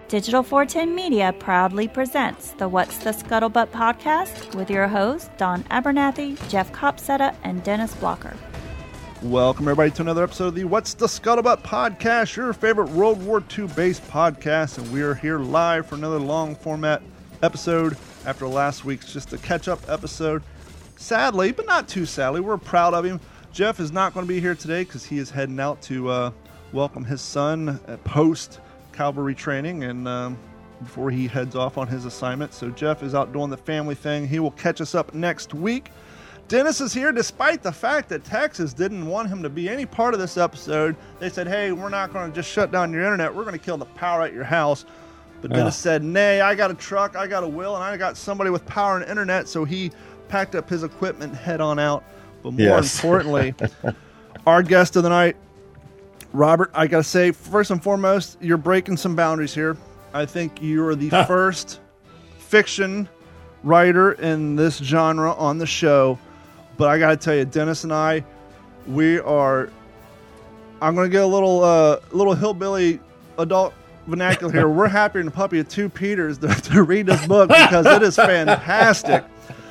Digital 410 Media proudly presents the What's the Scuttlebutt podcast with your hosts, Don Abernathy, Jeff Copsetta, and Dennis Blocker. Welcome, everybody, to another episode of the What's the Scuttlebutt podcast, your favorite World War II-based podcast, and we are here live for another long-format episode after last week's just a catch-up episode. Sadly, but not too sadly, we're proud of him. Jeff is not going to be here today because he is heading out to welcome his son at post-cavalry training and before he heads off on his assignment. So Jeff is out doing the family thing. He will catch us up next week. Dennis is here despite the fact that Texas didn't want him to be any part of this episode. They said, hey, we're not going to just shut down your internet. We're going to kill the power at your house. But Dennis said, nay, I got a truck, I got a will, and I got somebody with power and internet. So he packed up his equipment, head on out. But more importantly, our guest of the night, Robert, I got to say, first and foremost, you're breaking some boundaries here. I think you are the first fiction writer in this genre on the show. But I got to tell you, Dennis and I, I'm going to get a little hillbilly adult vernacular here. We're happier than a puppy of two Peters to read this book because it is fantastic.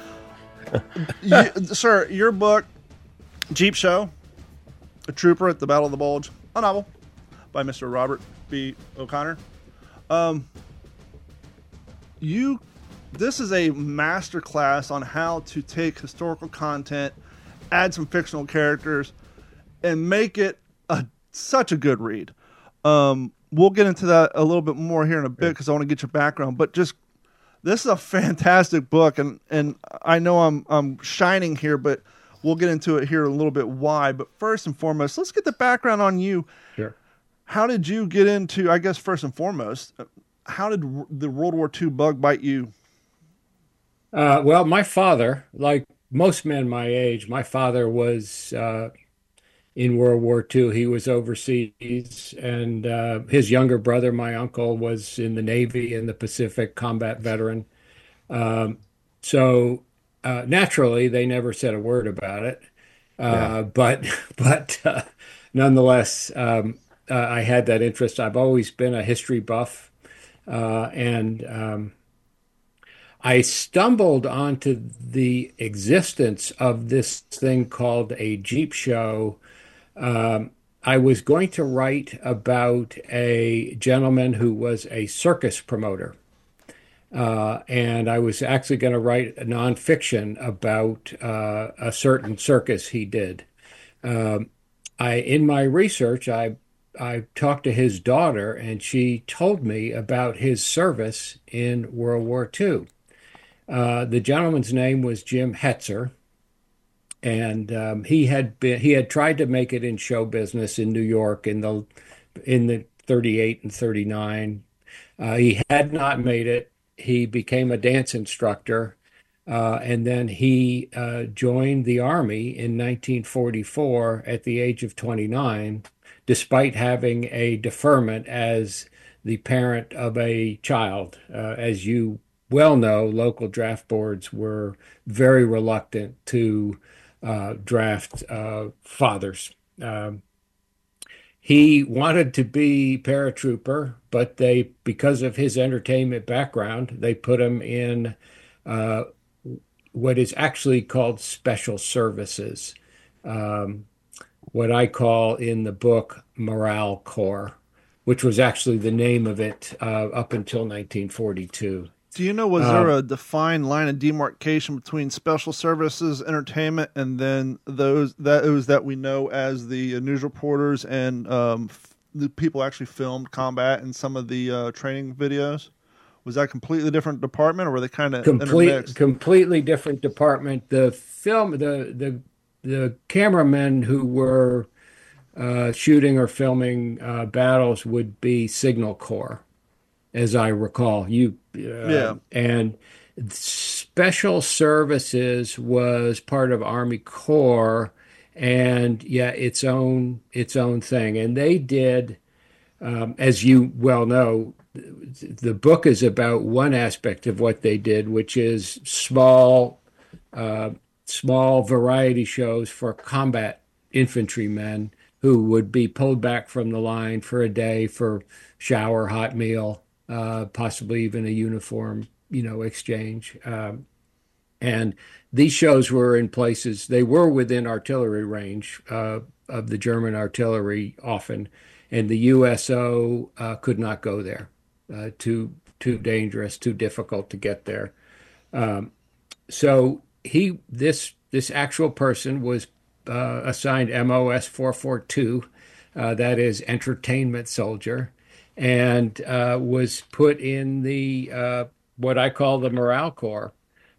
Sir, your book, Jeep Show, A Trooper at the Battle of the Bulge, a novel by Mr. Robert B. O'Connor. This is a master class on how to take historical content, add some fictional characters, and make it such a good read. We'll get into that a little bit more here in a bit because I want to get your background. But just this is a fantastic book, and I know I'm shining here, but we'll get into it here a little bit why. But first and foremost, let's get the background on you. Sure. How did you get into, I guess first and foremost, how did the World War II bug bite you? Well, my father, like most men my age, my father was in World War II. He was overseas, and his younger brother, my uncle, was in the Navy in the Pacific, combat veteran. So naturally, they never said a word about it. But nonetheless, I had that interest. I've always been a history buff, and I stumbled onto the existence of this thing called a Jeep Show. I was going to write about a gentleman who was a circus promoter. And I was actually going to write a nonfiction about a certain circus he did. In my research, I talked to his daughter, and she told me about his service in World War II. The gentleman's name was Jim Hetzer, and he had tried to make it in show business in New York in the 38 and 39. He had not made it. He became a dance instructor, and then he joined the Army in 1944 at the age of 29, despite having a deferment as the parent of a child. As you well know, local draft boards were very reluctant to draft fathers. He wanted to be paratrooper, but because of his entertainment background, they put him in what is actually called special services, what I call in the book Morale Corps, which was actually the name of it up until 1942. Do you know, was there a defined line of demarcation between special services, entertainment, and then those that we know as the news reporters and the people actually filmed combat in some of the training videos? Was that a completely different department, or were they kind of intermixed? Completely different department. The cameramen who were shooting or filming battles would be Signal Corps, as I recall. And special services was part of Army Corps, and its own thing. And they did, as you well know, the book is about one aspect of what they did, which is small variety shows for combat infantrymen who would be pulled back from the line for a day for shower, hot meal, possibly even a uniform, exchange. And these shows were in places, they were within artillery range of the German artillery often, and the USO could not go there. Too dangerous, too difficult to get there. So this actual person was assigned MOS 442, that is entertainment soldier, and was put in the what I call the morale corps.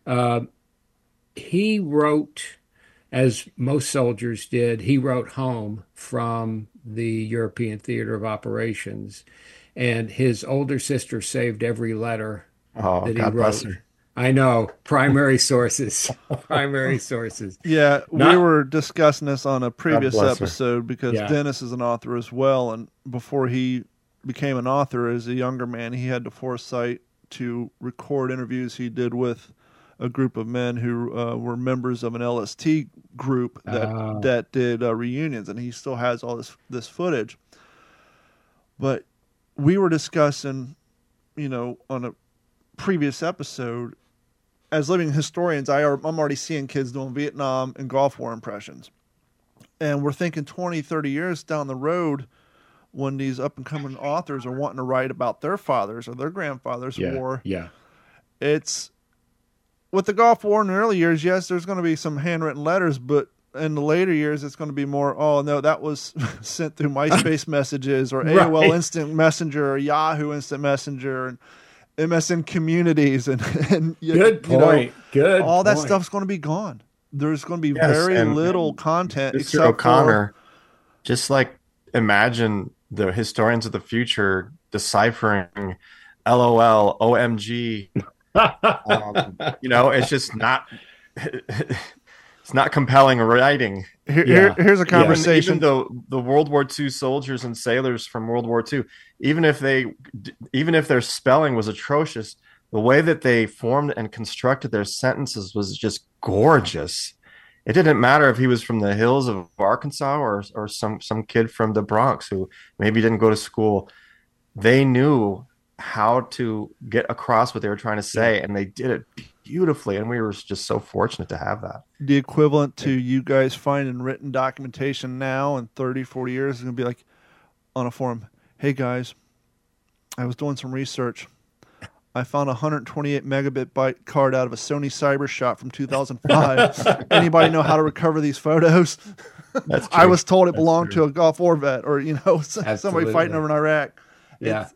He wrote, as most soldiers did, he wrote home from the European Theater of Operations, and his older sister saved every letter Oh, that he God bless wrote. her. I know, primary sources, primary sources. Yeah, we Not- were discussing this on a previous bless her. episode because Yeah. Dennis is an author as well, and before he became an author as a younger man, he had the foresight to record interviews he did with a group of men who were members of an LST group that did reunions, and he still has all this footage. But we were discussing, on a previous episode, as living historians, I'm already seeing kids doing Vietnam and Gulf War impressions. And we're thinking 20, 30 years down the road when these up-and-coming authors are wanting to write about their fathers or their grandfathers' war. Yeah. It's, with the Gulf War in the early years, yes, there's going to be some handwritten letters, but in the later years, it's going to be more, oh, no, that was sent through MySpace messages or AOL Right. Instant Messenger or Yahoo Instant Messenger and MSN Communities and Good point. Good all that point. stuff's going to be gone. There's going to be Yes, very and little content Mr. except O'Connor, just like imagine the historians of the future deciphering LOL, OMG. It's just not. It's not compelling writing. Here's a conversation. Even the World War II soldiers and sailors from World War II, even if their spelling was atrocious, the way that they formed and constructed their sentences was just gorgeous. It didn't matter if he was from the hills of Arkansas or some kid from the Bronx who maybe didn't go to school. They knew how to get across what they were trying to say, and they did it beautifully, and we were just so fortunate to have that. The equivalent to you guys finding written documentation now in 30, 40 years is going to be like on a forum, hey guys, I was doing some research. I found a 128 megabit byte card out of a Sony CyberShot from 2005. Anybody know how to recover these photos? That's true. I was told it That's belonged true. to a Gulf War vet or, somebody Absolutely. fighting over in Iraq. Yeah.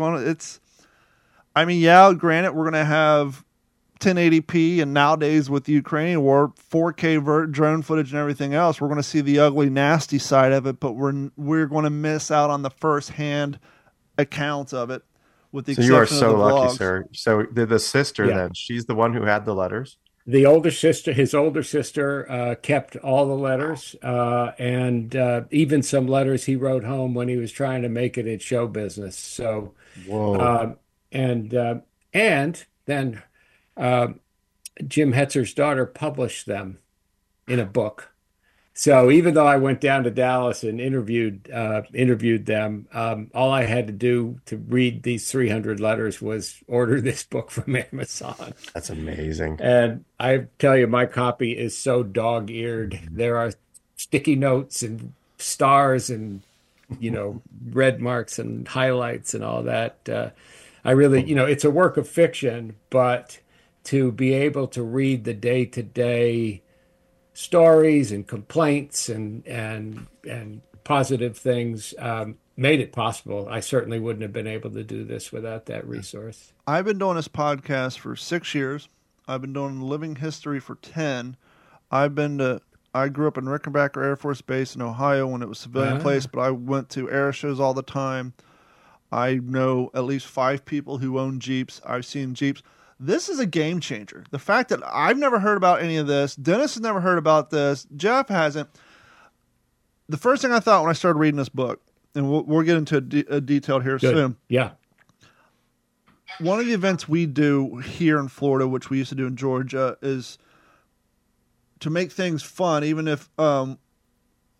Granted, we're going to have 1080p, and nowadays with the Ukrainian war, 4K drone footage and everything else, we're going to see the ugly, nasty side of it, but we're going to miss out on the first-hand accounts of it, with the So exception you are of so the lucky, vlogs. sir. So the sister, Yeah. then, she's the one who had the letters? His older sister, kept all the letters, and even some letters he wrote home when he was trying to make it in show business. So, Whoa. and then Jim Hetzer's daughter published them in a book. So even though I went down to Dallas and interviewed them, all I had to do to read these 300 letters was order this book from Amazon. That's amazing. And I tell you, my copy is so dog-eared. There are sticky notes and stars and, red marks and highlights and all that. I really, it's a work of fiction, but to be able to read the day-to-day stories and complaints and positive things made it possible. I certainly wouldn't have been able to do this without that resource. I've been doing this podcast for 6 years. I've been doing living history for 10. I grew up in Rickenbacker Air Force Base in Ohio when it was a civilian place, but I went to air shows all the time. I know at least 5 people who own Jeeps. I've seen Jeeps. This is a game changer. The fact that I've never heard about any of this, Dennis has never heard about this, Jeff hasn't. The first thing I thought when I started reading this book, and we'll get into a detailed here Good. soon. Yeah. One of the events we do here in Florida, which we used to do in Georgia, is to make things fun, even if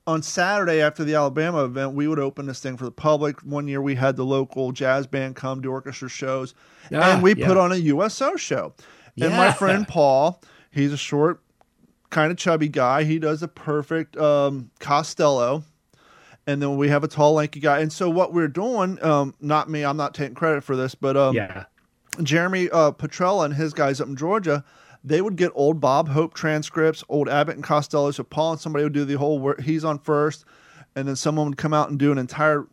on Saturday after the Alabama event, we would open this thing for the public. One year we had the local jazz band come do orchestra shows, and we put on a USO show. And my friend Paul, he's a short, kind of chubby guy. He does a perfect Costello. And then we have a tall, lanky guy. And so what we're doing, not me, I'm not taking credit for this, but Jeremy Petrella and his guys up in Georgia, they would get old Bob Hope transcripts, old Abbott and Costello. So Paul and somebody would do the whole work. He's on first, and then someone would come out and do an entire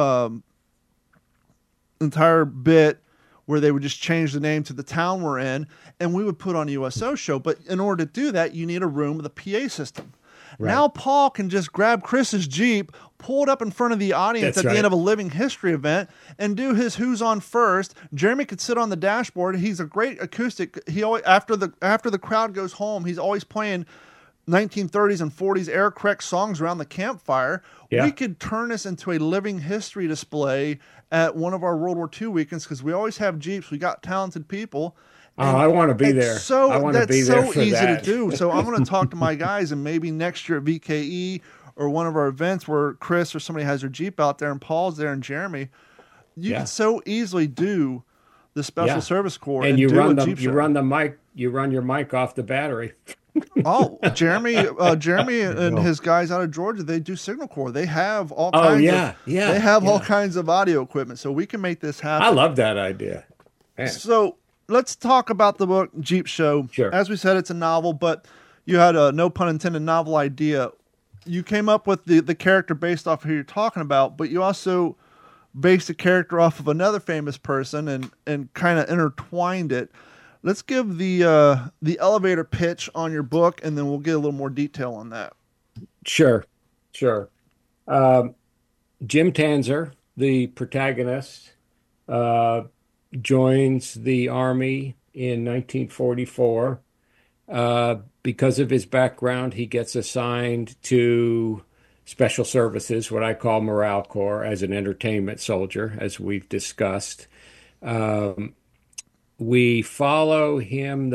bit where they would just change the name to the town we're in, and we would put on a USO show. But in order to do that, you need a room with a PA system. Right. Now Paul can just grab Chris's Jeep, pull it up in front of the audience the end of a Living History event, and do his Who's On First. Jeremy could sit on the dashboard. He's a great acoustic. He always, after the crowd goes home, he's always playing 1930s and 40s air correct songs around the campfire. Yeah. We could turn this into a living history display at one of our World War II weekends because we always have Jeeps. We got talented people. I want to be there. I want to be there for that. That's so easy to do. So I'm going to talk to my guys, and maybe next year at VKE or one of our events where Chris or somebody has their Jeep out there and Paul's there and Jeremy, you can so easily do the Special Service Corps and you run your mic off the battery. Jeremy and his guys out of Georgia, they do Signal Corps. They have all kinds they have all kinds of audio equipment, so we can make this happen. I love that idea. Man. So let's talk about the book Jeep Show. Sure. As we said, it's a novel, but you had a no pun intended novel idea. You came up with the character based off of who you're talking about, but you also based the character off of another famous person and kind of intertwined it. Let's give the elevator pitch on your book, and then we'll get a little more detail on that. Sure. Jim Tanzer, the protagonist, joins the Army in 1944. Because of his background, he gets assigned to Special Services, what I call Morale Corps, as an entertainment soldier, as we've discussed. We follow him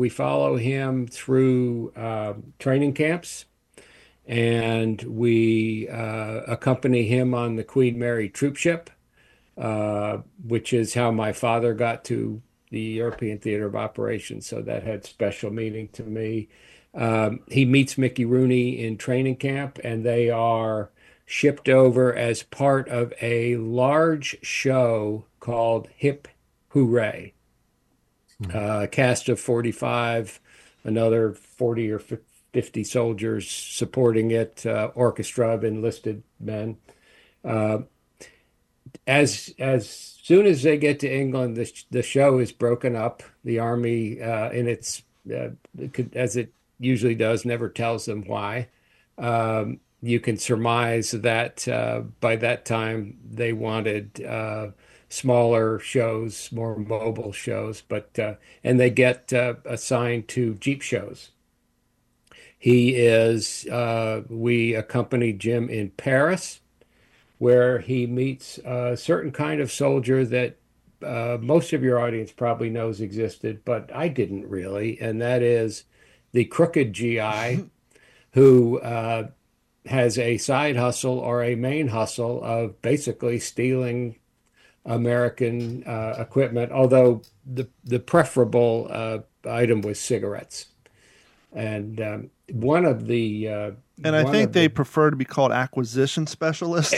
through training camps, and we accompany him on the Queen Mary troopship, which is how my father got to the European Theater of Operations. So that had special meaning to me. He meets Mickey Rooney in training camp, and they are shipped over as part of a large show called Hip Hooray. Cast of 45, another 40 or 50 soldiers supporting it, orchestra of enlisted men. As soon as they get to England, the show is broken up. The Army, in its as it usually does, never tells them why. You can surmise that by that time they wanted smaller shows, more mobile shows, and they get assigned to Jeep shows. We accompanied Jim in Paris, where he meets a certain kind of soldier that most of your audience probably knows existed, but I didn't really, and that is the crooked GI who has a side hustle or a main hustle of basically stealing American equipment, although the preferable item was cigarettes. And one of the and I think they prefer to be called acquisition specialists.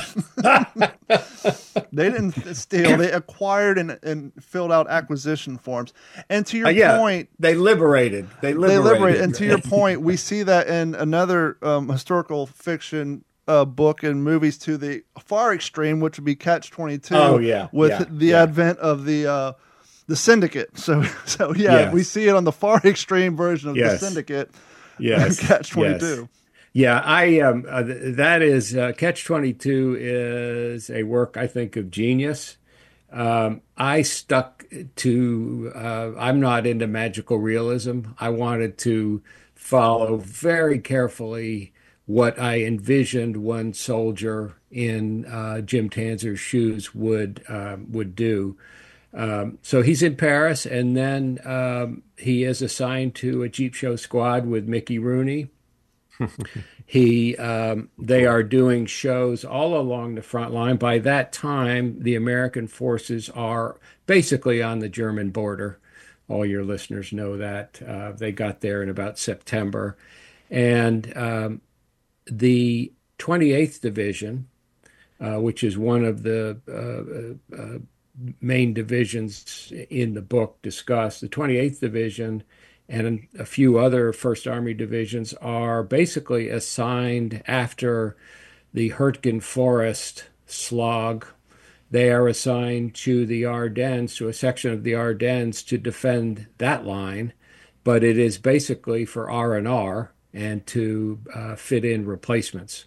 They didn't steal; they acquired and filled out acquisition forms. And to your point, they liberated. And to your point, we see that in another historical fiction book and movies to the far extreme, which would be Catch-22. With the advent of the Syndicate. So we see it on the far extreme version of the Syndicate. Yes, Catch-22. Yeah, that is Catch-22 is a work I think of genius. I stuck to. I'm not into magical realism. I wanted to follow very carefully what I envisioned one soldier in Jim Tanzer's shoes would do. So he's in Paris, and then he is assigned to a Jeep Show squad with Mickey Rooney. They are doing shows all along the front line. By that time, the American forces are basically on the German border. All your listeners know that. They got there in about September. And the 28th Division, which is one of the main divisions in the book discussed, the 28th Division and a few other First Army divisions are basically assigned after the Hurtgen Forest slog. They are assigned to the Ardennes, to a section of the Ardennes to defend that line, but it is basically for R&R and to fit in replacements.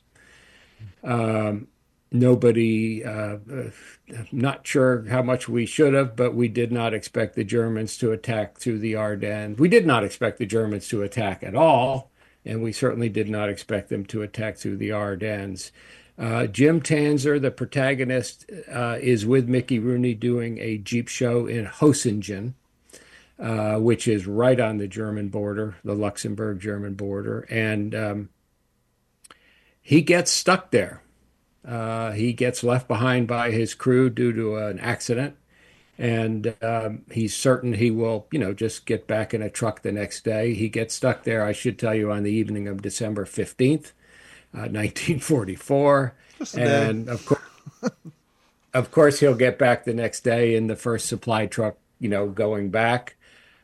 Nobody, not sure how much we should have, but we did not expect the Germans to attack through the Ardennes. We did not expect the Germans to attack at all, and we certainly did not expect them to attack through the Ardennes. Jim Tanzer, the protagonist, is with Mickey Rooney doing a Jeep show in Hosingen, which is right on the German border, the Luxembourg-German border, and he gets stuck there. He gets left behind by his crew due to an accident, and he's certain he will, just get back in a truck the next day. He gets stuck there, I should tell you, on the evening of December 15th, 1944. And of course, he'll get back the next day in the first supply truck, going back.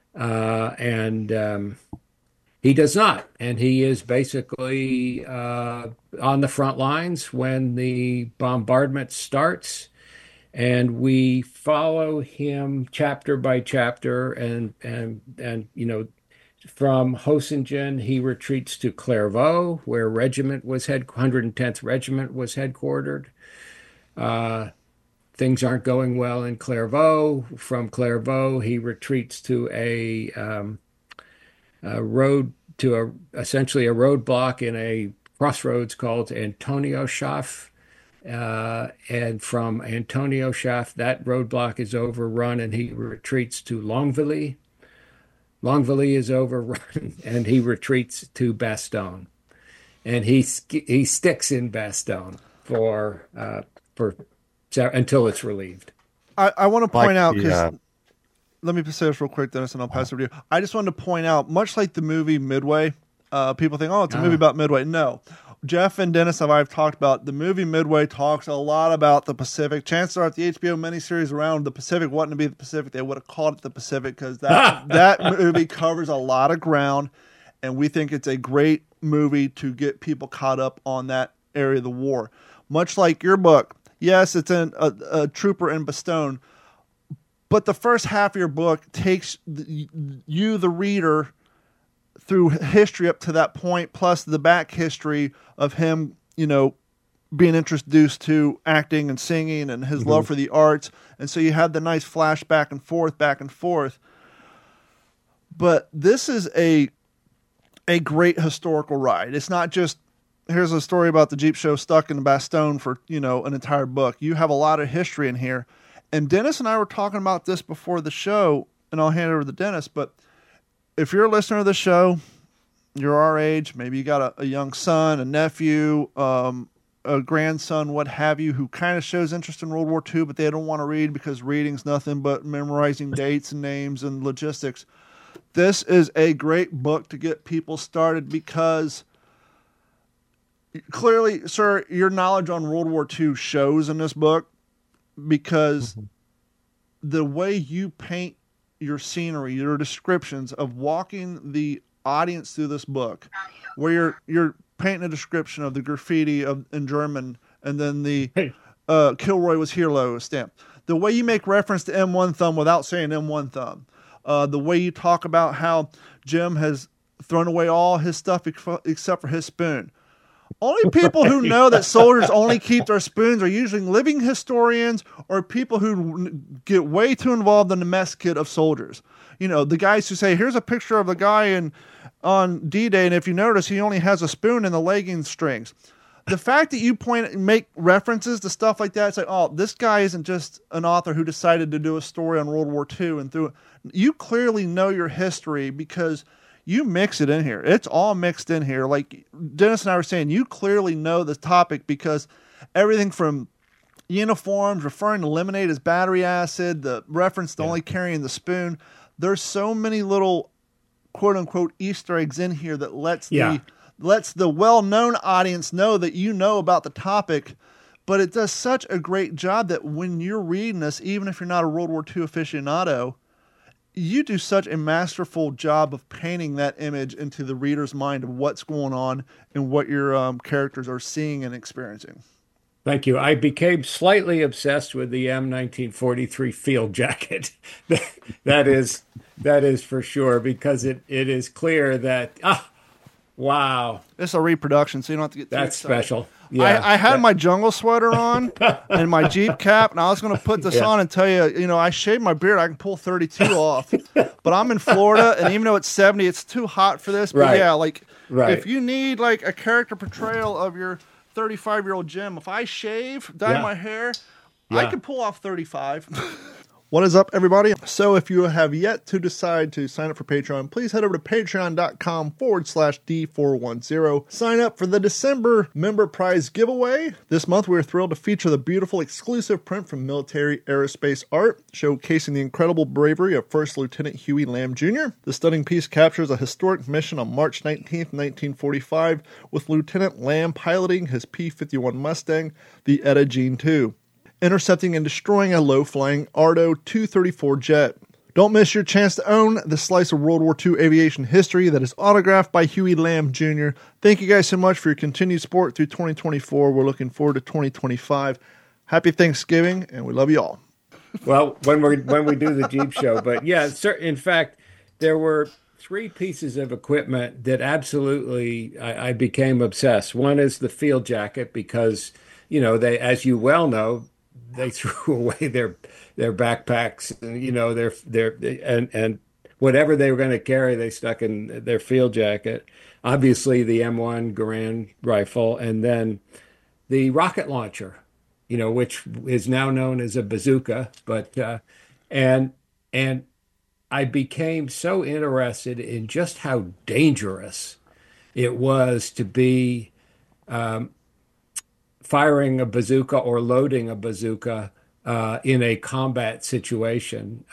And he does not. And he is basically on the front lines when the bombardment starts. And we follow him chapter by chapter. And from Hosingen, he retreats to Clairvaux, where 110th Regiment was headquartered. Things aren't going well in Clairvaux. From Clairvaux, he retreats to a road, to essentially a roadblock in a crossroads called Antonioschaft. And from Antonioschaft, that roadblock is overrun, and he retreats to Longvilly. Longvilly is overrun, and he retreats to Bastogne. And he sticks in Bastogne for until it's relieved. I want to point out, because let me say this real quick, Dennis, and I'll pass it over to you. I just wanted to point out, much like the movie Midway, people think, it's a movie about Midway. No. Jeff and Dennis and I have talked about the movie Midway talks a lot about the Pacific. Chances are, if the HBO miniseries around the Pacific wasn't to be the Pacific, they would have called it the Pacific, because that movie covers a lot of ground, and we think it's a great movie to get people caught up on that area of the war. Much like your book, yes, it's a trooper in Bastogne, but the first half of your book takes you, the reader, through history up to that point, plus the back history of him, being introduced to acting and singing and his love for the arts. And so you had the nice flash back and forth. But this is a great historical ride. It's not just, here's a story about the Jeep show stuck in Bastogne for, an entire book. You have a lot of history in here. And Dennis and I were talking about this before the show, and I'll hand it over to Dennis, but if you're a listener to the show, you're our age, maybe you got a young son, a nephew, a grandson, what have you, who kind of shows interest in World War II, but they don't want to read because reading's nothing but memorizing dates and names and logistics. This is a great book to get people started, because clearly, sir, your knowledge on World War II shows in this book, because the way you paint your scenery, your descriptions of walking the audience through this book, where you're painting a description of the graffiti in German, and then the Kilroy was Hero stamp. The way you make reference to M1 Thumb without saying M1 Thumb. The way you talk about how Jim has thrown away all his stuff except for his spoon. Only people who know that soldiers only keep their spoons are usually living historians or people who get way too involved in the mess kit of soldiers. The guys who say, here's a picture of the guy on D-Day, and if you notice, he only has a spoon in the legging strings. The fact that you make references to stuff like that, it's like, this guy isn't just an author who decided to do a story on World War II, and you clearly know your history, because you mix it in here. It's all mixed in here. Like Dennis and I were saying, you clearly know the topic because everything from uniforms, referring to lemonade as battery acid, the reference to only carrying the spoon. There's so many little quote unquote Easter eggs in here that lets the well-known audience know that you know about the topic. But it does such a great job that when you're reading this, even if you're not a World War II aficionado, you do such a masterful job of painting that image into the reader's mind of what's going on and what your characters are seeing and experiencing. Thank you. I became slightly obsessed with the M1943 field jacket. that is for sure, because it is clear that, wow. It's a reproduction, so you don't have to get too That's excited. special. Yeah, I had my jungle sweater on and my Jeep cap, and I was going to put this on and tell you, I shaved my beard. I can pull 32 off. But I'm in Florida, and even though it's 70, it's too hot for this. But if you need like a character portrayal of your 35-year-old Jim, if I shave, dye my hair, I can pull off 35. What is up, everybody? So if you have yet to decide to sign up for Patreon, please head over to patreon.com/D410. Sign up for the December member prize giveaway. This month, we're thrilled to feature the beautiful exclusive print from Military Aerospace Art, showcasing the incredible bravery of First Lieutenant Huey Lamb Jr. The stunning piece captures a historic mission on March 19th, 1945, with Lieutenant Lamb piloting his P-51 Mustang, the Etta Jean II, intercepting and destroying a low-flying Ardo 234 jet. Don't miss your chance to own the slice of World War II aviation history that is autographed by Huey Lamb Jr. Thank you guys so much for your continued support through 2024. We're looking forward to 2025. Happy Thanksgiving, and we love you all. Well, when we do the Jeep show, but yeah, in fact, there were 3 pieces of equipment that absolutely I became obsessed. One is the field jacket because, they, as you well know, they threw away their backpacks, and and whatever they were going to carry, they stuck in their field jacket. Obviously, the M1 Garand rifle, and then the rocket launcher, which is now known as a bazooka. But and I became so interested in just how dangerous it was to be firing a bazooka or loading a bazooka in a combat situation.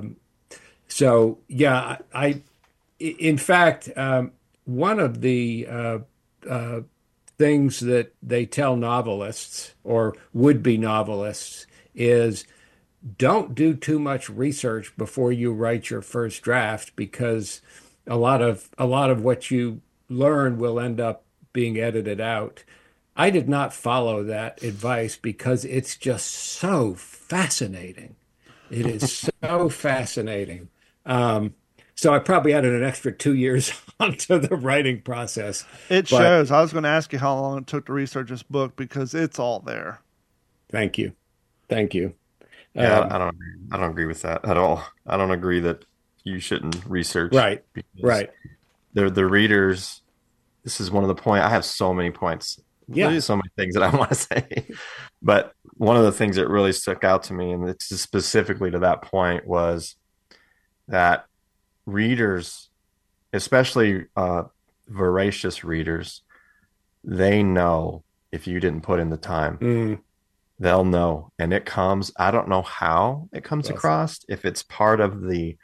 In fact, one of the things that they tell novelists or would-be novelists is don't do too much research before you write your first draft, because a lot of what you learn will end up being edited out. I did not follow that advice because it's just so fascinating. It is so fascinating. So I probably added an extra 2 years onto the writing process. It shows. I was going to ask you how long it took to research this book because it's all there. Thank you. Yeah, I don't agree with that at all. I don't agree that you shouldn't research. Right. The readers. This is one of the points. I have so many points. Yeah, so many things that I want to say, but one of the things that really stuck out to me, and it's specifically to that point, was that readers, especially voracious readers, they know if you didn't put in the time. They'll know, and it comes. I don't know how it comes across. If it's part of the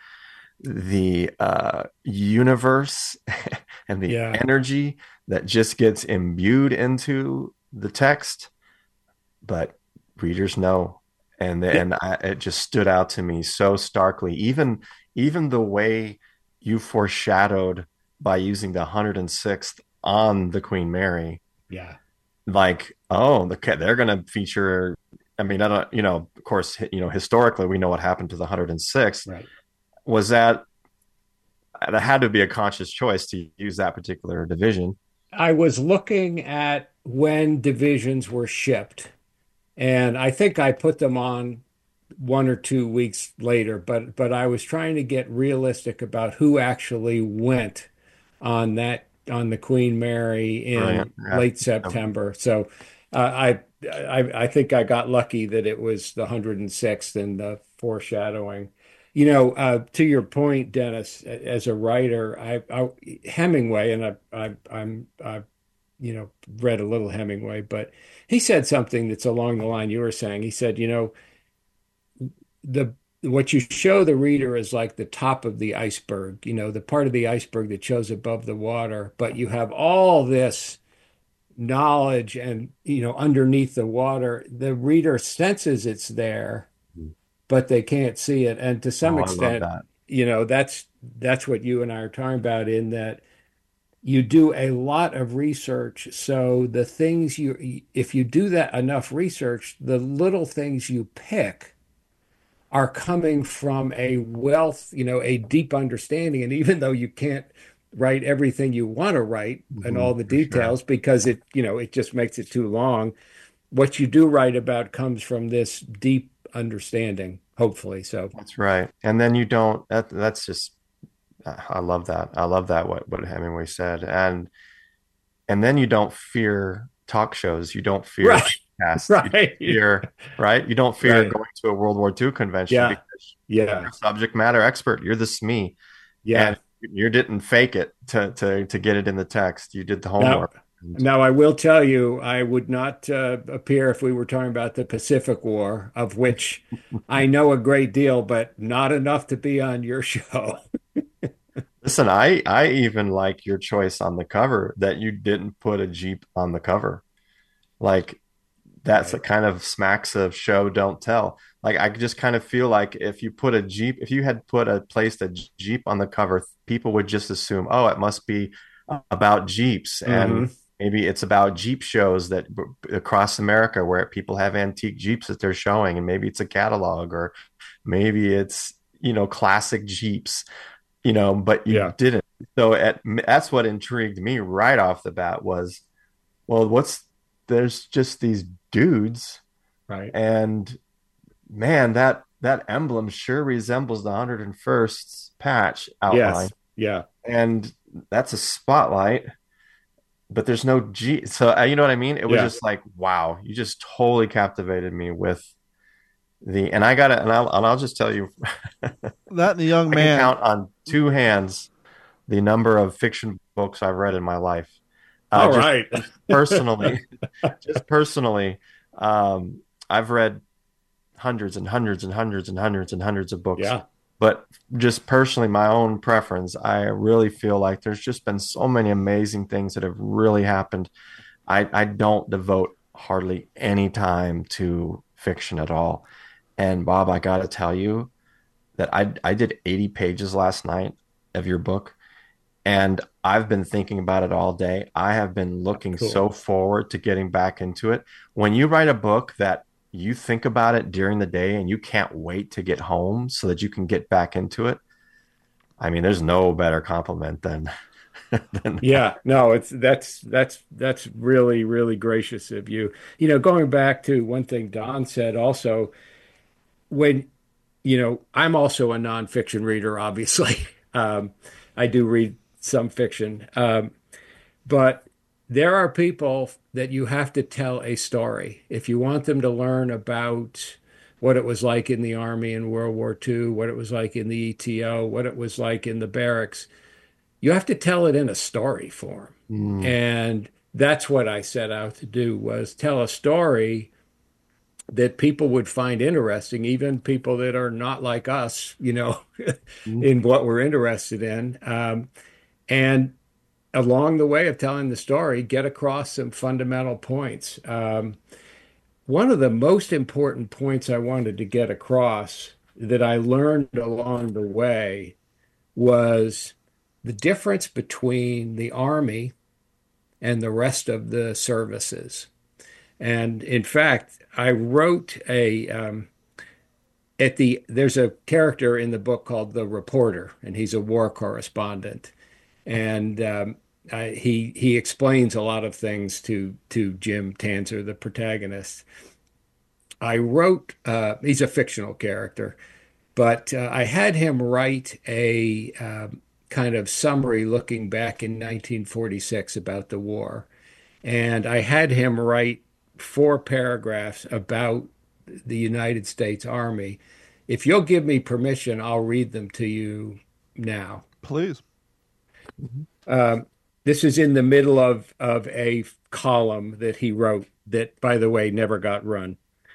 universe and the energy that just gets imbued into the text, but readers know, and it just stood out to me so starkly. Even the way you foreshadowed by using the 106th on the Queen Mary, like, they're going to feature. I mean, I don't, of course, historically we know what happened to the 106th. Right. Was that had to be a conscious choice to use that particular division? I was looking at when divisions were shipped, and I think I put them on 1 or 2 weeks later, but I was trying to get realistic about who actually went on the Queen Mary in late September. So I think I got lucky that it was the 106th and the foreshadowing. To your point, Dennis, as a writer, Hemingway, and I've read a little Hemingway, but he said something that's along the line you were saying. He said, the what you show the reader is like the top of the iceberg, the part of the iceberg that shows above the water, but you have all this knowledge and, underneath the water, the reader senses it's there, but they can't see it. And to some Oh, I love extent, that. that's what you and I are talking about, in that you do a lot of research. So if you do that enough research, the little things you pick are coming from a wealth, a deep understanding. And even though you can't write everything you want to write and all the For sure. details, because it just makes it too long, what you do write about comes from this deep understanding, hopefully. So, That's right. And then you don't, that's just, I love that. I love that, what Hemingway said. And then you don't fear talk shows. You don't fear right, podcasts. You don't right, fear, right? You don't fear right. going to a World War II convention Yeah, because you're yeah, a subject matter expert. You're the SME. yeah. And you didn't fake it to get it in the text. You did the Now, homework. And now I will tell you, I would not appear if we were talking about the Pacific War, of which I know a great deal, but not enough to be on your show. listen, I even like your choice on the cover that you didn't put a Jeep on the cover. Like that's a Right. kind of smacks of show, don't tell. Like I just kind of feel like if you put a Jeep, if you had placed a Jeep on the cover, people would just assume, oh, it must be about Jeeps, and Hmm. maybe it's about Jeep shows that across America where people have antique Jeeps that they're showing, and maybe it's a catalog, or maybe it's classic Jeeps, but you Yeah. didn't. So that's what intrigued me right off the bat was, well, there's just these dudes, Right. and man, that emblem sure resembles the 101st patch outline, Yes. Yeah. and that's a spotlight, but there's no G. So you know what I mean? It was Yeah. just like, wow, you just totally captivated me with and I gotta, and I'll just tell you, That and the young I can man. count on two hands the number of fiction books I've read in my life. All Just right. personally, just personally, I've read hundreds and hundreds and hundreds and hundreds and hundreds of books. Yeah. But just personally, my own preference, I really feel like there's just been so many amazing things that have really happened. I don't devote hardly any time to fiction at all. And Bob, I got to tell you that I did 80 pages last night of your book, and I've been thinking about it all day. I have been looking Cool. so forward to getting back into it. When you write a book that you think about it during the day and you can't wait to get home so that you can get back into it, I mean, there's no better compliment than than that. Yeah. No, that's really, really gracious of you. Going back to one thing Don said also, when, I'm also a nonfiction reader, obviously. I do read some fiction. But there are people that you have to tell a story. If you want them to learn about what it was like in the Army in World War II, what it was like in the ETO, what it was like in the barracks, you have to tell it in a story form. Mm, And that's what I set out to do, was tell a story that people would find interesting, even people that are not like us, mm, in what we're interested in. And along the way of telling the story, get across some fundamental points. One of the most important points I wanted to get across that I learned along the way was the difference between the Army and the rest of the services. And in fact, I wrote there's a character in the book called the reporter, and he's a war correspondent. And he explains a lot of things to Jim Tanzer, the protagonist. I wrote he's a fictional character, but I had him write a kind of summary looking back in 1946 about the war, and I had him write 4 paragraphs about the United States Army. If you'll give me permission, I'll read them to you now. Please. This is in the middle of a column that he wrote that, by the way, never got run.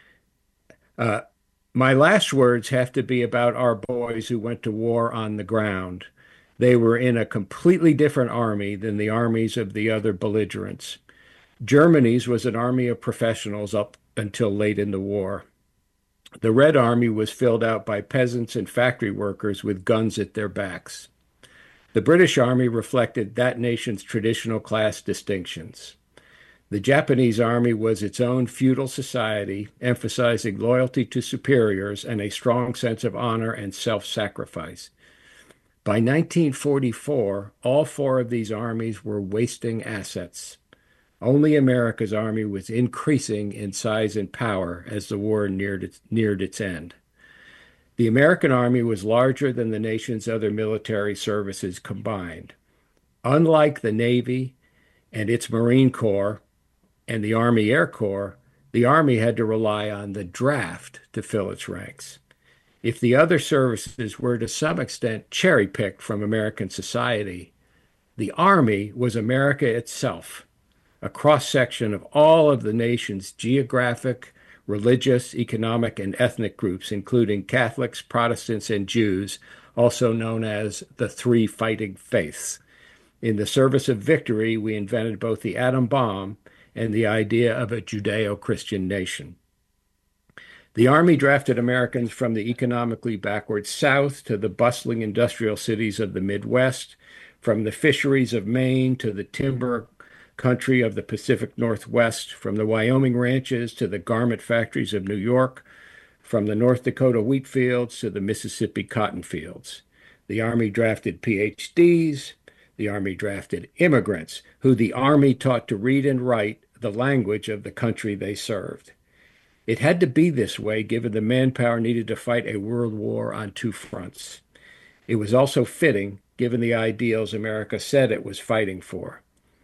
My last words have to be about our boys who went to war on the ground. They were in a completely different army than the armies of the other belligerents. Germany's was an army of professionals up until late in the war. The Red Army was filled out by peasants and factory workers with guns at their backs. The British Army reflected that nation's traditional class distinctions. The Japanese Army was its own feudal society, emphasizing loyalty to superiors and a strong sense of honor and self-sacrifice. By 1944, all four of these armies were wasting assets. Only America's army was increasing in size and power as the war neared its end. The American Army was larger than the nation's other military services combined. Unlike the Navy and its Marine Corps and the Army Air Corps, the Army had to rely on the draft to fill its ranks. If the other services were to some extent cherry-picked from American society, the Army was America itself, a cross-section of all of the nation's geographic, religious, economic, and ethnic groups, including Catholics, Protestants, and Jews, also known as the three fighting faiths. In the service of victory, we invented both the atom bomb and the idea of a Judeo-Christian nation. The Army drafted Americans from the economically backward South to the bustling industrial cities of the Midwest, from the fisheries of Maine to the timber country of the Pacific Northwest, from the Wyoming ranches to the garment factories of New York, from the North Dakota wheat fields to the Mississippi cotton fields. The Army drafted PhDs. The Army drafted immigrants, who the Army taught to read and write the language of the country they served. It had to be this way, given the manpower needed to fight a world war on two fronts. It was also fitting, given the ideals America said it was fighting for.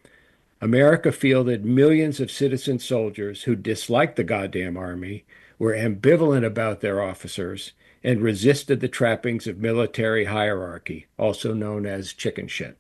America fielded millions of citizen soldiers who disliked the goddamn Army, were ambivalent about their officers, and resisted the trappings of military hierarchy, also known as chicken shit.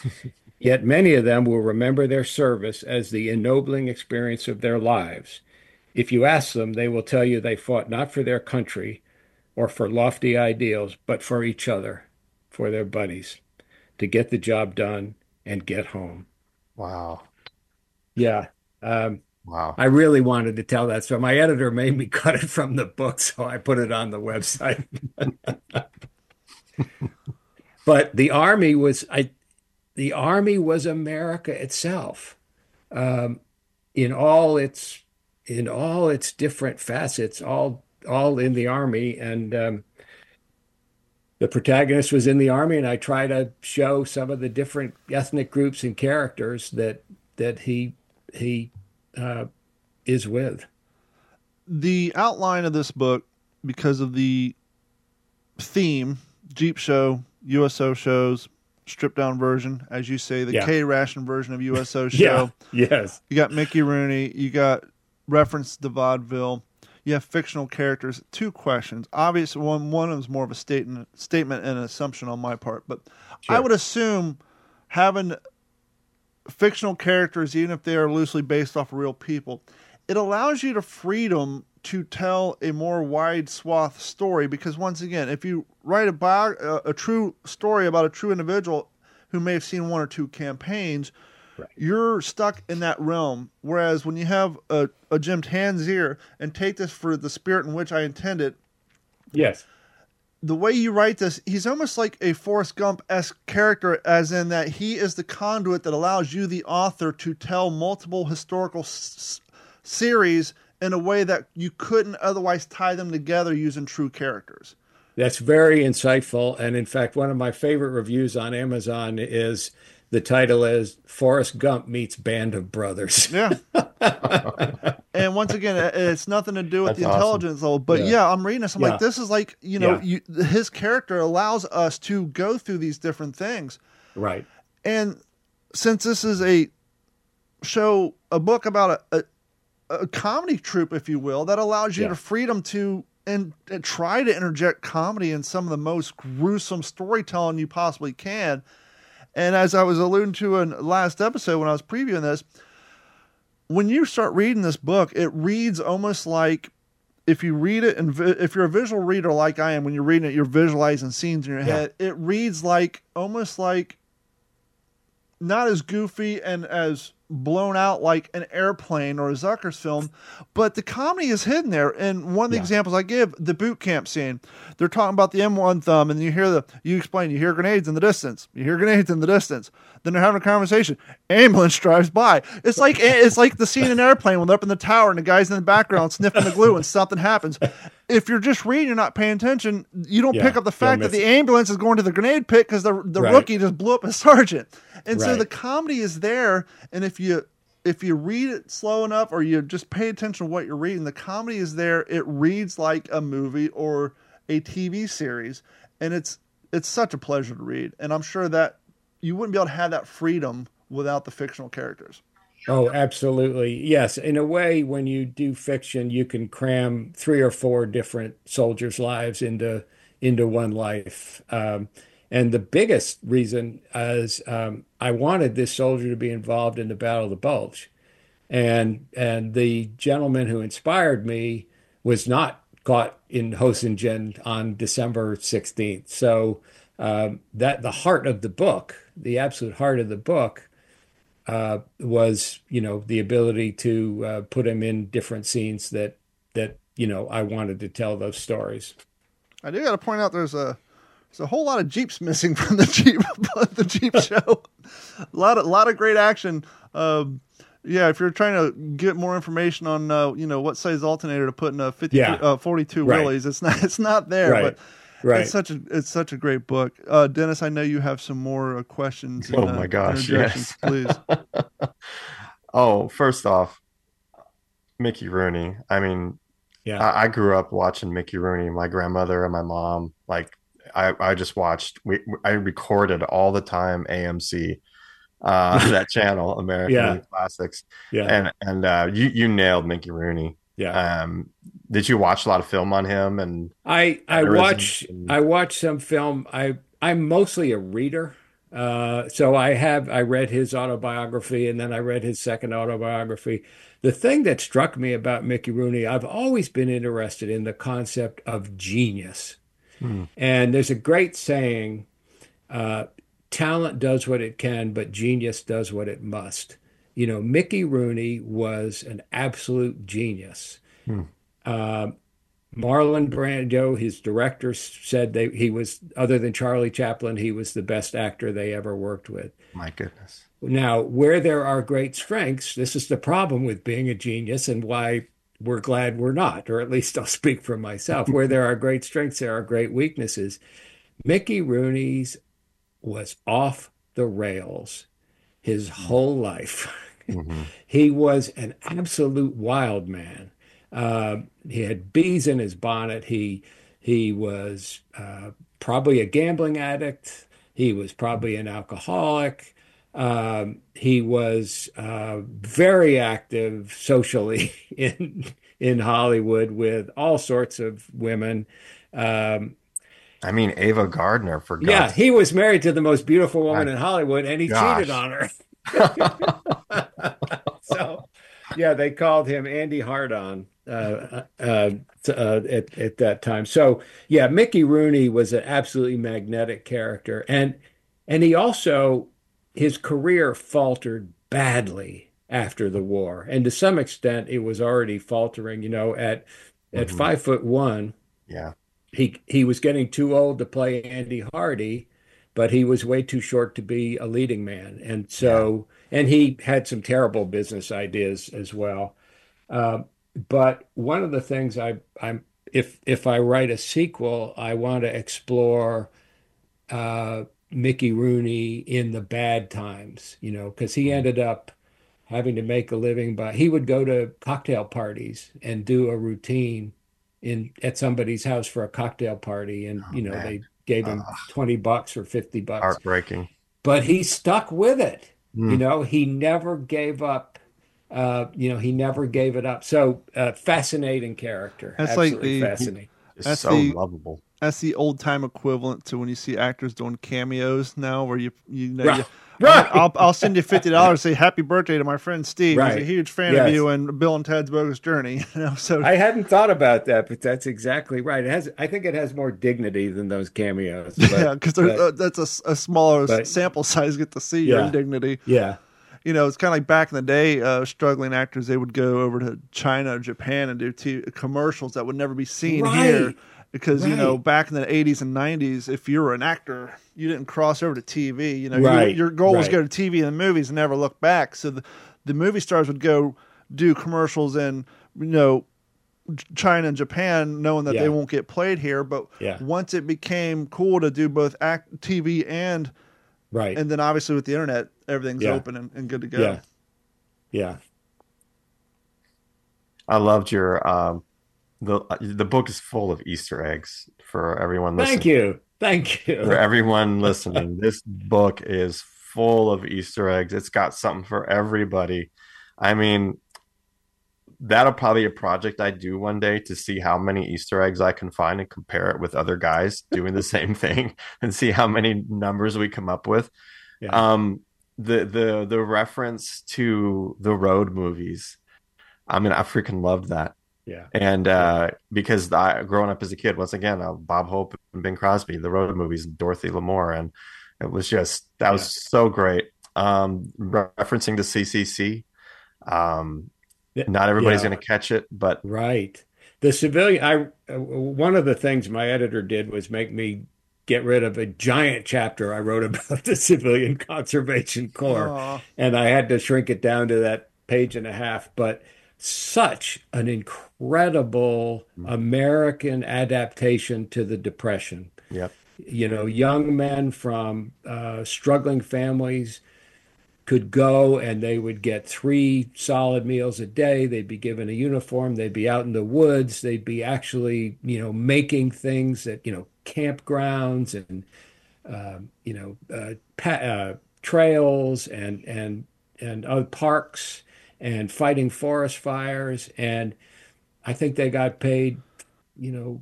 Yet many of them will remember their service as the ennobling experience of their lives. If you ask them, they will tell you they fought not for their country or for lofty ideals, but for each other, for their buddies, to get the job done and get home. Wow. Yeah. Wow. I really wanted to tell that story. My editor made me cut it from the book, so I put it on the website. But the Army was America itself, in all its different facets, all in the Army, and the protagonist was in the Army, and I try to show some of the different ethnic groups and characters that he is with. The outline of this book, because of the theme, Jeep show, USO shows, stripped down version, as you say, the K-ration version of USO show. Yes. You got Mickey Rooney. You got reference to vaudeville. You have fictional characters. Two questions. Obviously, one of them is more of a statement and an assumption on my part, but sure. I would assume having fictional characters, even if they are loosely based off of real people, it allows you the freedom to tell a more wide swath story. Because once again, if you write a true story about a true individual who may have seen one or two campaigns, right, you're stuck in that realm. Whereas when you have a Jim Tanzier, and take this for the spirit in which I intended, yes, the way you write this, he's almost like a Forrest Gump-esque character, as in that he is the conduit that allows you, the author, to tell multiple historical series in a way that you couldn't otherwise tie them together using true characters. That's very insightful. And in fact, one of my favorite reviews on Amazon is, the title is Forrest Gump meets Band of Brothers. Yeah. And once again, it's nothing to do with That's the intelligence level. But I'm reading this. I'm like, this is like, his character allows us to go through these different things. Right. And since this is a book about a comedy troupe, if you will, that allows you the freedom to and try to interject comedy in some of the most gruesome storytelling you possibly can. And as I was alluding to in last episode when I was previewing this, when you start reading this book, it reads almost like, if you read it, and if you're a visual reader like I am, when you're reading it, you're visualizing scenes in your head. It reads like, almost like, not as goofy and as blown out like an Airplane or a Zucker's film, but the comedy is hidden there. And one of the examples I give, the boot camp scene, they're talking about the M1 thumb, and you hear grenades in the distance. You hear grenades in the distance. Then they're having a conversation. Ambulance drives by. It's like the scene in Airplane when they're up in the tower and the guy's in the background sniffing the glue and something happens. If you're just reading, you're not paying attention, you don't pick up the fact that the ambulance is going to the grenade pit because the rookie just blew up a sergeant. And so the comedy is there, and if you read it slow enough, or you just pay attention to what you're reading, the comedy is there. It reads like a movie or a TV series, and it's such a pleasure to read. And I'm sure that you wouldn't be able to have that freedom without the fictional characters. Oh, absolutely. Yes. In a way, when you do fiction, you can cram 3 or 4 different soldiers' lives into one life. And the biggest reason is I wanted this soldier to be involved in the Battle of the Bulge. And the gentleman who inspired me was not caught in Ho San Jin on December 16th. So that the heart of the book, the absolute heart of the book, was, the ability to put him in different scenes that I wanted to tell those stories. I do got to point out there's a whole lot of Jeeps missing from the Jeep show. a lot of great action. If you're trying to get more information on what size alternator to put in a 42 Willys, it's not there. Right. But it's such a great book. Dennis, I know you have some more questions. Oh my gosh, yes, please. Oh, first off, Mickey Rooney. I mean, I grew up watching Mickey Rooney. My grandmother and my mom, I just watched. I recorded all the time AMC, that channel, American Classics. Yeah, and you nailed Mickey Rooney. Yeah. Did you watch a lot of film on him? And I watch some film. I'm mostly a reader. So I read his autobiography, and then I read his second autobiography. The thing that struck me about Mickey Rooney, I've always been interested in the concept of genius. And there's a great saying, talent does what it can, but genius does what it must. Mickey Rooney was an absolute genius. Marlon Brando, his director, said he was, other than Charlie Chaplin, he was the best actor they ever worked with. My goodness. Now, where there are great strengths, this is the problem with being a genius and why we're glad we're not, or at least I'll speak for myself. Where there are great strengths, there are great weaknesses. Mickey Rooney's was off the rails his whole life. He was an absolute wild man. He had bees in his bonnet. He was probably a gambling addict. He was probably an alcoholic. He was very active socially in Hollywood with all sorts of women. I mean, Ava Gardner, for God's sake. He was married to the most beautiful woman in Hollywood, and he cheated on her. So, they called him Andy Hard-On at that time. So, Mickey Rooney was an absolutely magnetic character, and he also, his career faltered badly after the war, and to some extent, it was already faltering. At 5'1", he was getting too old to play Andy Hardy, but he was way too short to be a leading man. And so, and he had some terrible business ideas as well. But one of the things if I write a sequel, I want to explore Mickey Rooney in the bad times, because he ended up having to make a living, but he would go to cocktail parties and do a routine at somebody's house for a cocktail party. And, they gave him $20 or $50. Heartbreaking. But he stuck with it. He never gave up. He never gave it up. So fascinating character. That's absolutely fascinating. is so lovable. That's the old time equivalent to when you see actors doing cameos now, where you know Right. you, Right. I'll send you $50. Say happy birthday to my friend Steve. Right. He's a huge fan Yes. of you and Bill and Ted's Bogus Journey. You know, so I hadn't thought about that, but that's exactly right. I think it has more dignity than those cameos. yeah, because that's a smaller but- sample size. Get to see your Yeah. indignity. Yeah. You know, it's kind of like back in the day, struggling actors, they would go over to China or Japan and do commercials that would never be seen here. Because, you know, Right. back in the 80s and 90s, if you were an actor, you didn't cross over to TV. You know, Right. your goal was Right. go to TV and movies and never look back. So the movie stars would go do commercials in, you know, China and Japan, knowing that Yeah. they won't get played here. But Yeah. once it became cool to do both TV and Right. then obviously with the internet, everything's Yeah. open and good to go. Yeah. Yeah. I loved your the book is full of Easter eggs for everyone listening. Thank you. Thank you. For everyone listening, this book is full of Easter eggs. It's got something for everybody. I mean, that'll probably be a project I do one day to see how many Easter eggs I can find and compare it with other guys doing the same thing and see how many numbers we come up with. Yeah. The reference to the road movies. I mean, I freaking loved that. Yeah. And because growing up as a kid, once again, Bob Hope and Bing Crosby, the road movies, and Dorothy Lamour, and it was just was so great. Referencing to CCC, not everybody's Yeah. going to catch it, but Right. The civilian, one of the things my editor did was make me get rid of a giant chapter I wrote about the Civilian Conservation Corps. Aw. And I had to shrink it down to that page and a half. But such an incredible American adaptation to the Depression. yep. You know, young men from struggling families could go and they would get 3 solid meals a day. They'd be given a uniform. They'd be out in the woods. They'd be actually, you know, making things at, you know, campgrounds and, trails and other parks and fighting forest fires. And I think they got paid, you know,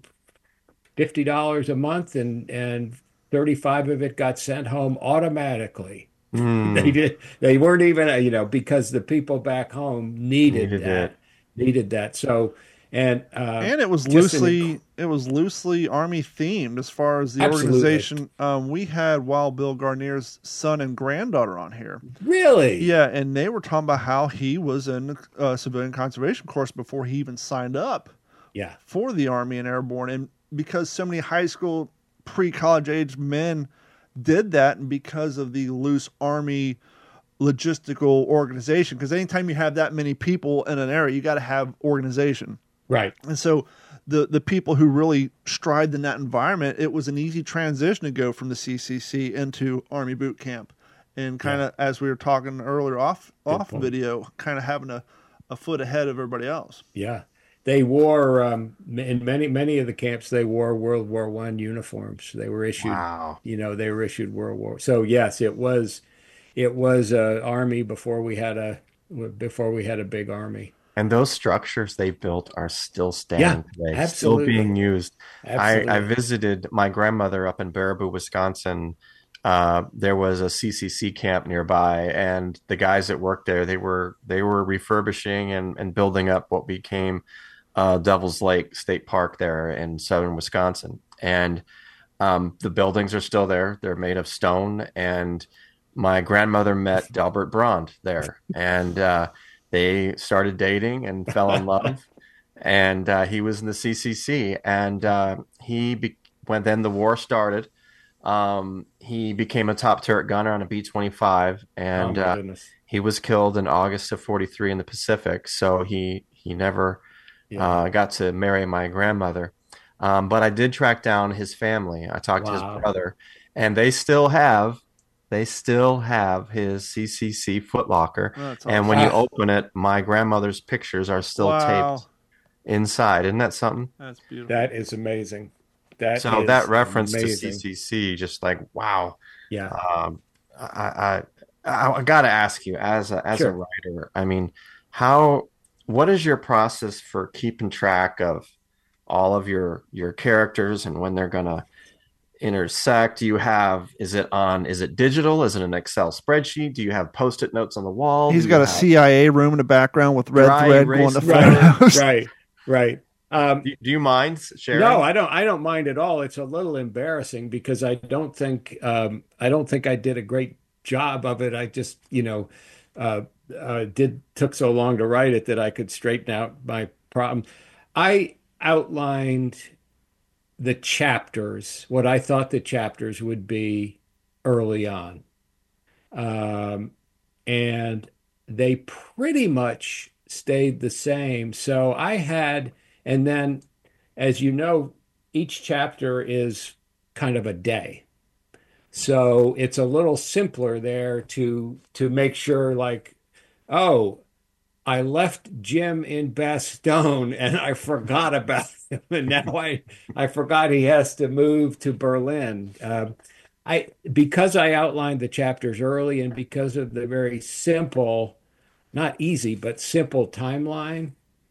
$50 a month and 35 of it got sent home automatically. They weren't even, you know, because the people back home needed that. So, and it was just loosely Army themed as far as the Absolutely. organization. We had Wild Bill Garnier's son and granddaughter on here. really, Yeah, and they were talking about how he was in the Civilian Conservation Course before he even signed up yeah, for the Army and Airborne. And because so many high school, pre-college age men did that, and because of the loose Army logistical organization, because anytime you have that many people in an area, you got to have organization. right, And so the people who really strived in that environment, it was an easy transition to go from the CCC into Army boot camp. And kind of, as we were talking earlier off point. video, kind of having a foot ahead of everybody else. yeah. They wore in many of the camps. They wore World War I uniforms. They were issued, Wow. you know, they were issued World War. So yes, it was Army before we had a big Army. And those structures they built are still standing today, absolutely. still being used. Absolutely. I visited my grandmother up in Baraboo, Wisconsin. There was a CCC camp nearby, and the guys that worked there, they were refurbishing and building up what became Devil's Lake State Park there in southern Wisconsin. And the buildings are still there. They're made of stone. And my grandmother met Delbert Brond there, and they started dating and fell in love. And he was in the CCC, and when then the war started. He became a top turret gunner on a B-25, and Oh, my goodness. he was killed in August of 43 in the Pacific. So he never got to marry my grandmother. But I did track down his family. I talked to his Wow. brother, and they still have his CCC footlocker. That's And awesome. when you open it, my grandmother's pictures are still Wow. taped inside. Isn't that something? That's beautiful. That is amazing. So is that reference amazing. to CCC, just like, wow. Yeah. I got to ask you as a Sure. writer, I mean, what is your process for keeping track of all of your characters and when they're gonna intersect. Is it digital? Is it an Excel spreadsheet? Do you have post-it notes on the wall? He's got a CIA room in the background with red thread going to photos. Right. Do you mind sharing? No, I don't. I don't mind at all. It's a little embarrassing because I don't think I did a great job of it. I just, took so long to write it that I could straighten out my problem. I outlined the chapters, what I thought the chapters would be early on, and they pretty much stayed the same. So and then, as you know, each chapter is kind of a day. So it's a little simpler there to make sure, like, oh, I left Jim in Bastogne and I forgot about him, and now I forgot he has to move to Berlin. Because I outlined the chapters early and because of the very simple, not easy, but simple timeline,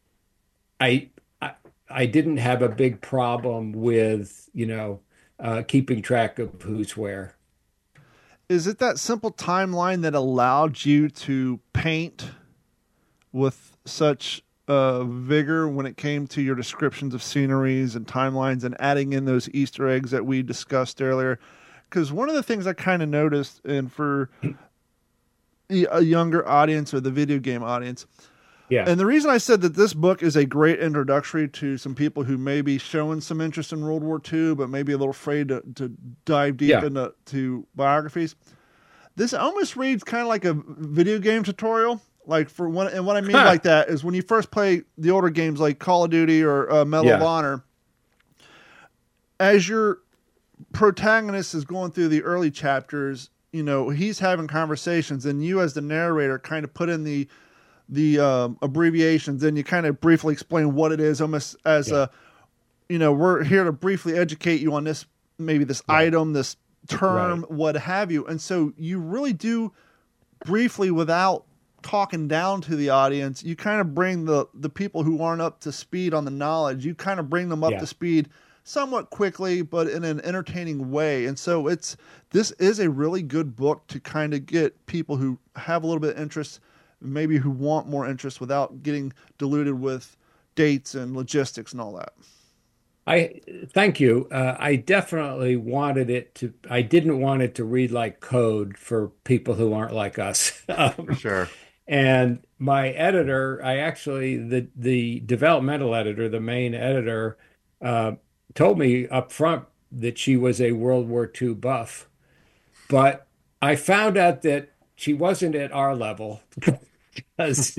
I didn't have a big problem with, keeping track of who's where. Is it that simple timeline that allowed you to paint with such vigor when it came to your descriptions of sceneries and timelines and adding in those Easter eggs that we discussed earlier? Because one of the things I kind of noticed, and for a younger audience or the video game audience, and the reason I said that this book is a great introductory to some people who may be showing some interest in World War II, but maybe a little afraid to dive deep into biographies. This almost reads kind of like a video game tutorial. Like and what I mean like that is when you first play the older games like Call of Duty or Medal of Honor, as your protagonist is going through the early chapters, he's having conversations, and you as the narrator kind of put in the abbreviations, and you kind of briefly explain what it is, almost as we're here to briefly educate you on this, maybe this item, this term, what have you. And so you really do briefly, without talking down to the audience, you kind of bring the people who aren't up to speed on the knowledge, you kind of bring them up to speed somewhat quickly, but in an entertaining way. And so this is a really good book to kind of get people who have a little bit of interest, maybe who want more interest, without getting diluted with dates and logistics and all that. Thank you. I definitely I didn't want it to read like code for people who aren't like us. For sure. And my editor, the developmental editor, the main editor, told me up front that she was a World War II buff. But I found out that she wasn't at our level. Because,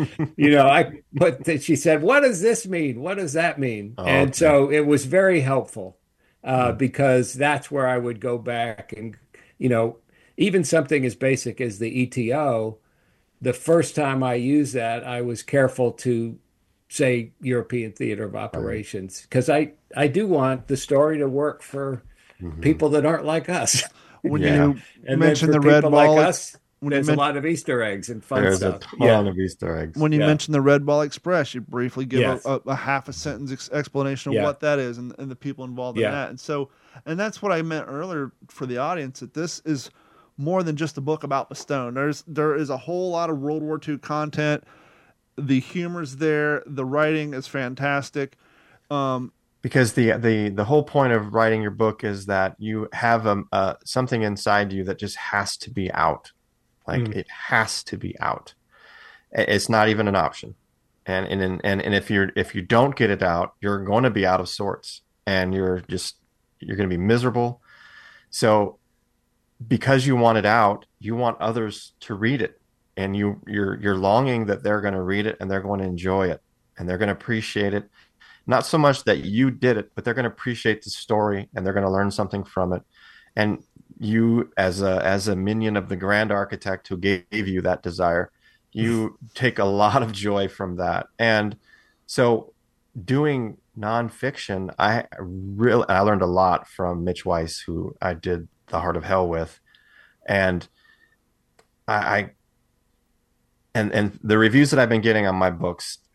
she said, "What does this mean? What does that mean?" And so it was very helpful because that's where I would go back and, even something as basic as the ETO, the first time I used that, I was careful to say European Theater of Operations, because I do want the story to work for people that aren't like us. When you mentioned the red ball, like us, there's a lot of Easter eggs and fun stuff. There's a ton of Easter eggs. When you mention the Red Ball Express, you briefly give a half a sentence explanation of what that is and the people involved in that. And that's what I meant earlier for the audience, that this is more than just a book about Bastogne. There is a whole lot of World War II content. The humor's there. The writing is fantastic. Because the whole point of writing your book is that you have something inside you that just has to be out. It has to be out. It's not even an option. And if you don't get it out, you're going to be out of sorts, and you're going to be miserable. So because you want it out, you want others to read it, and you're longing that they're going to read it and they're going to enjoy it and they're going to appreciate it. Not so much that you did it, but they're going to appreciate the story and they're going to learn something from it. And you, as a minion of the grand architect who gave you that desire, you take a lot of joy from that. And so doing nonfiction, I learned a lot from Mitch Weiss, who I did The Heart of Hell with. And and the reviews that I've been getting on my books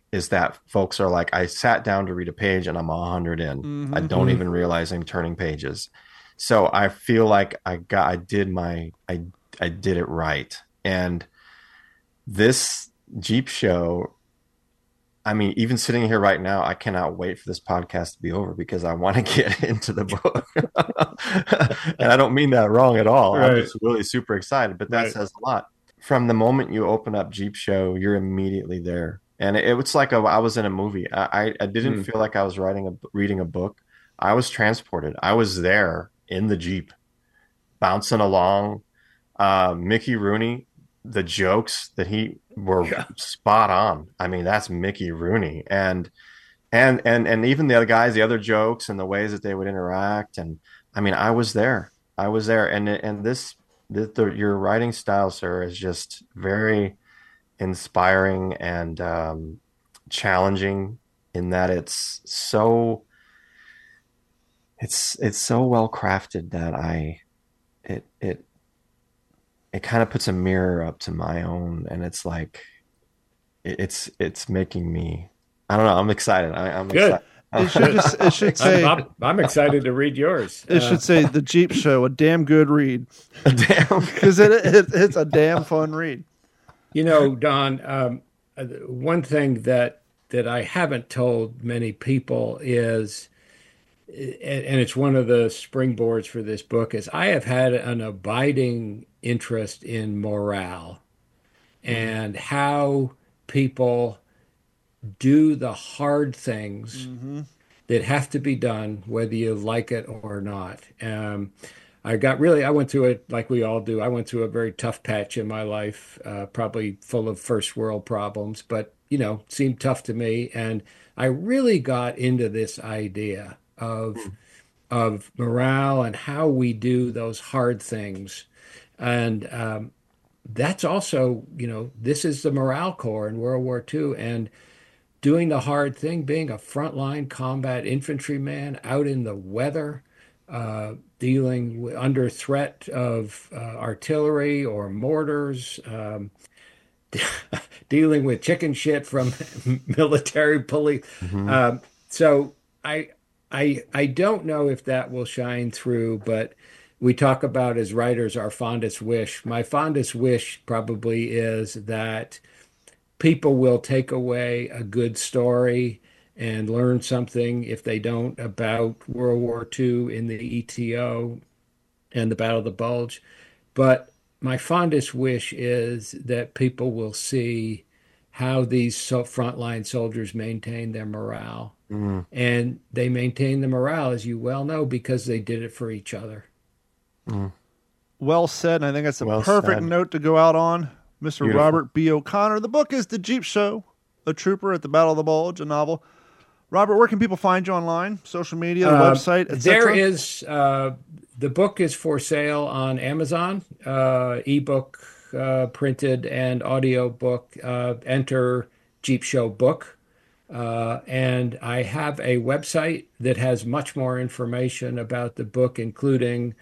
is that folks are like, I sat down to read a page and I'm 100 in. Mm-hmm. I don't even realize I'm turning pages. So I feel like I did it right. And this Jeep show, I mean, even sitting here right now, I cannot wait for this podcast to be over because I want to get into the book. And I don't mean that wrong at all. Right. I'm just really super excited, but that says a lot. From the moment you open up Jeep Show, you're immediately there. And it was like I was in a movie. I didn't feel like I was reading a book. I was transported. I was there in the Jeep, bouncing along. Mickey Rooney, the jokes that he were spot on. I mean, that's Mickey Rooney, and even the other guys, the other jokes and the ways that they would interact. And I mean, I was there. And your writing style, sir, is just very inspiring and challenging in that it's so well crafted that it kind of puts a mirror up to my own, and it's like it's making me, I don't know, I'm excited. I'm good. Excited. It should say I'm excited to read yours. It should say the Jeep Show, a damn good read. Damn, because it's a damn fun read. You know, Don, one thing that I haven't told many people is, and it's one of the springboards for this book, is I have had an abiding interest in morale and how people do the hard things that have to be done, whether you like it or not. I went through it like we all do. I went through a very tough patch in my life, probably full of first world problems, but, seemed tough to me. And I really got into this idea of morale and how we do those hard things. And that's also, this is the Morale Corps in World War II. And doing the hard thing, being a frontline combat infantryman out in the weather, dealing under threat of artillery or mortars, dealing with chicken shit from military police. So I don't know if that will shine through, but we talk about as writers our fondest wish. My fondest wish probably is that people will take away a good story and learn something, if they don't, about World War II in the ETO and the Battle of the Bulge. But my fondest wish is that people will see how these frontline soldiers maintain their morale. And they maintain the morale, as you well know, because they did it for each other. Well said, and I think that's a Well perfect said. note to go out on. Mr. Beautiful. Robert B. O'Connor. The book is The Jeep Show, a trooper at the Battle of the Bulge, a novel. Robert, where can people find you online? Social media, the website, etc.? There is, the book is for sale on Amazon, ebook, printed, and audio book. Enter Jeep Show book. And I have a website that has much more information about the book, including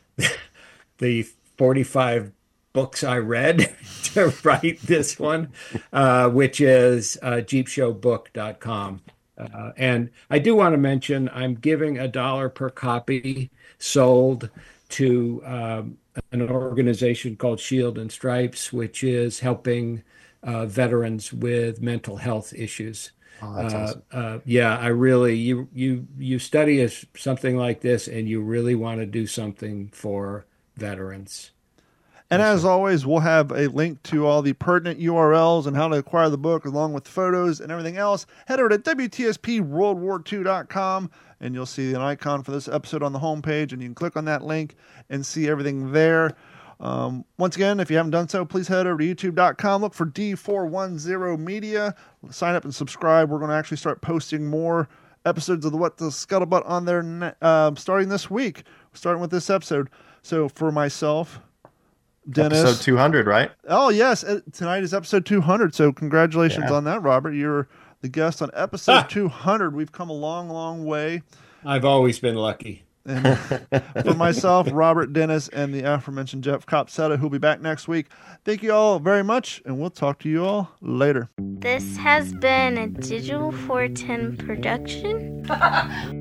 the 45 books I read to write this one, which is jeepshowbook.com. And I do want to mention I'm giving $1 per copy sold to an organization called Shield and Stripes, which is helping veterans with mental health issues. Oh, that's awesome. Yeah, I really, you study something like this and you really want to do something for veterans. And as always, we'll have a link to all the pertinent URLs and how to acquire the book, along with photos and everything else. Head over to WTSPWorldWar2.com, and you'll see an icon for this episode on the homepage, and you can click on that link and see everything there. Once again, if you haven't done so, please head over to youtube.com, look for D410 Media, sign up and subscribe. We're going to actually start posting more episodes of the What the Scuttlebutt on there starting this week, starting with this episode. So for myself, Dennis. Episode 200, right? Oh, yes. Tonight is episode 200. So congratulations on that, Robert. You're the guest on episode 200. We've come a long, long way. I've always been lucky. And for myself, Robert Dennis, and the aforementioned Jeff Copsetta, who'll be back next week, thank you all very much, and we'll talk to you all later. This has been a Digital 410 production.